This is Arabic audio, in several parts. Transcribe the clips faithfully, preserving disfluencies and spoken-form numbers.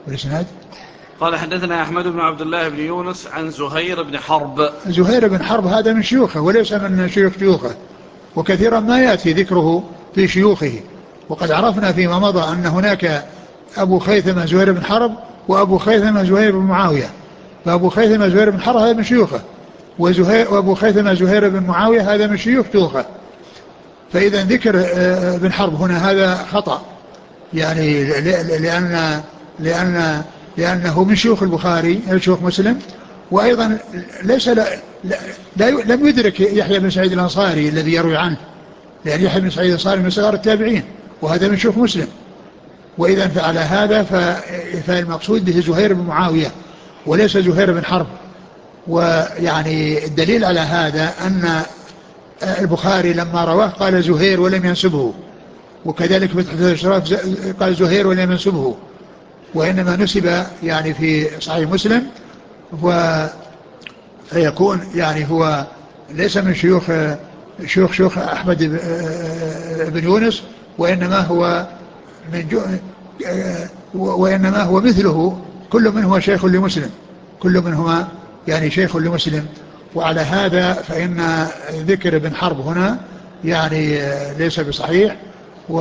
والإسناد. قال حدثنا أحمد بن عبد الله بن يونس عن زهير بن حرب. زهير بن حرب هذا من شيوخه وليس من شيوخ شيوخه، وكثيرا ما يأتي ذكره في شيوخه. وقد عرفنا فيما مضى أن هناك أبو خيثمة زهير بن حرب وأبو خيثمة زهير بن معاوية، فأبو خيثمة زهير بن حرب هذا من شيوخه، وزهير وأبو خيثمة زهير بن معاوية هذا من شيوخ شيوخه. فإذا ذكر بن حرب هنا هذا خطأ، يعني لأن لأن لأنه من شيوخ البخاري شيوخ مسلم، وأيضا ليس لا لا لم يدرك يحيى بن سعيد الأنصاري الذي يروي عنه، لأن يحيى بن سعيد الأنصاري من صغار التابعين وهذا من شيوخ مسلم. وإذا فعل هذا فالمقصود به زهير بن معاوية وليس زهير بن حرب. ويعني الدليل على هذا أن البخاري لما رواه قال زهير ولم ينسبه، وكذلك فتح الأشراف قال زهير ولم ينسبه، وإنما نسب يعني في صحيح مسلم، فيكون يعني هو ليس من شيوخ شيوخ شيوخ أحمد بن يونس، وإنما هو من جو وإنما هو مثله، كل منه هو شيخ لمسلم، كل منهما يعني شيخ لمسلم. وعلى هذا فإن ذكر ابن حرب هنا يعني ليس بصحيح، و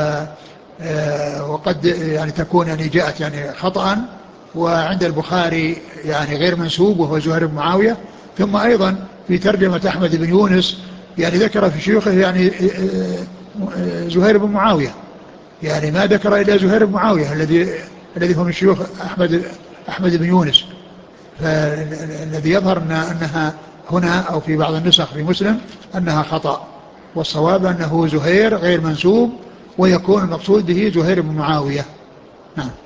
وقد يعني تكون يعني جاءت يعني خطأ، وعند البخاري يعني غير منسوب وهو زهير بن معاوية. ثم أيضا في ترجمة أحمد بن يونس يعني ذكر في شيوخه يعني زهير بن معاوية، يعني ما ذكر إلا زهير بن معاوية الذي الذي هو من شيوخ أحمد أحمد بن يونس. فالذي يظهر أنها هنا أو في بعض النسخ في مسلم أنها خطأ، والصواب أنه زهير غير منسوب، ويكون المقصود به زهير بن معاوية. نعم.